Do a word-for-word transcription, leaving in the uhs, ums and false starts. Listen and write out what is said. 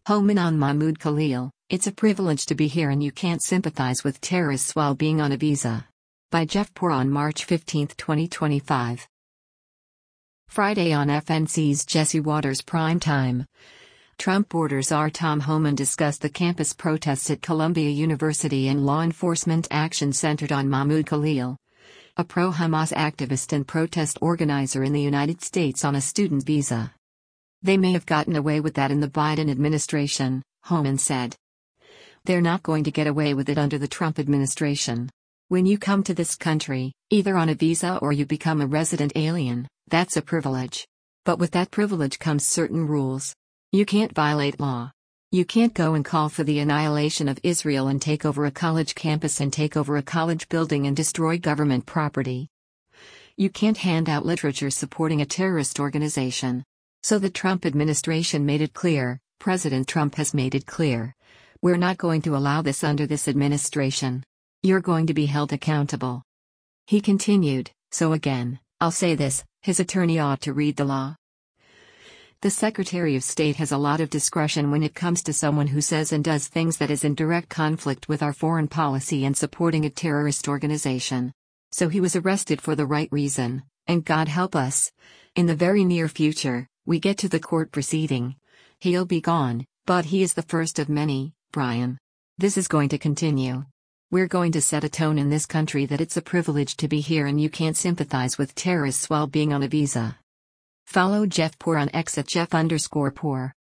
Homenaan Mahmoud Khalil, it's a privilege to be here and you can't sympathize with terrorists while being on a visa. By Jeff Poor on March fifteenth twenty twenty-five. Friday on F N C's Jesse Watters Prime Time. Trump orders R. Tom Homan discussed the campus protests at Columbia University and law enforcement action centered on Mahmoud Khalil, a pro-Hamas activist and protest organizer in the United States on a student visa. They may have gotten away with that in the Biden administration, Homan said. They're not going to get away with it under the Trump administration. When you come to this country, either on a visa or you become a resident alien, that's a privilege. But with that privilege comes certain rules. You can't violate law. You can't go and call for the annihilation of Israel and take over a college campus and take over a college building and destroy government property. You can't hand out literature supporting a terrorist organization. So the Trump administration made it clear, President Trump has made it clear. We're not going to allow this under this administration. You're going to be held accountable. He continued, so again, I'll say this, his attorney ought to read the law. The Secretary of State has a lot of discretion when it comes to someone who says and does things that is in direct conflict with our foreign policy and supporting a terrorist organization. So he was arrested for the right reason, and God help us. In the very near future, we get to the court proceeding. He'll be gone, but he is the first of many, Brian. This is going to continue. We're going to set a tone in this country that it's a privilege to be here and you can't sympathize with terrorists while being on a visa. Follow Jeff Poor on X at Jeff underscore Poor.